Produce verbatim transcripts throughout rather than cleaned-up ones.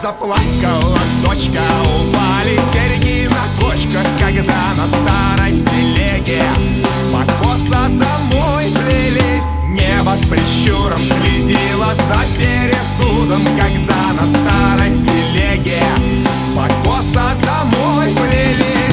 заплакала дочка, упали серьги на кочках, когда на старой телеге с покоса домой плелись. Небо с прищуром следило за пересудом, когда на старой телеге с покоса домой плелись.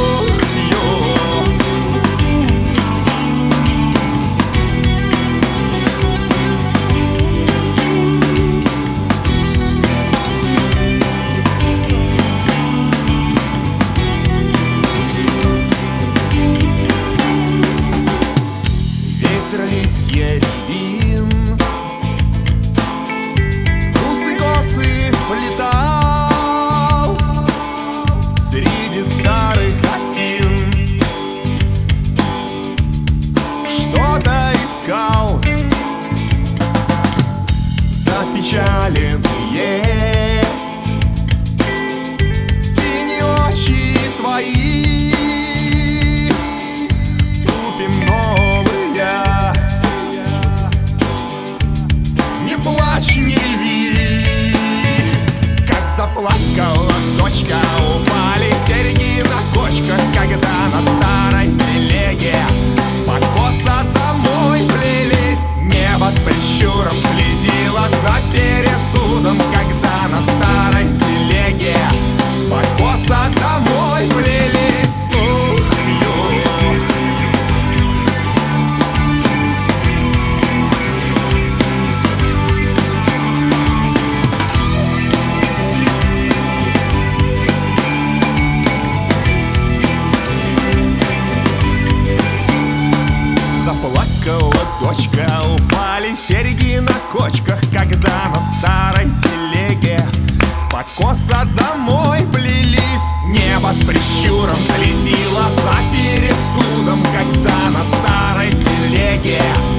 Листья рябин, усы косы полетал среди старых осин, что-то искал. Запечаленные синие очи твои, тупим новые. Не плачь, не реви, как заплакала дочка, упали серьги на кочках, когда на старой телеге с покоса домой плелись. Небо с прищуром следило за пересудом, когда на старой телеге с покоса домой плелись. Заплакала дочка, упали серьги на кочках, когда на старой телеге с покоса домой плелись. Небо с прищуром следило за пересудом, когда на старой телеге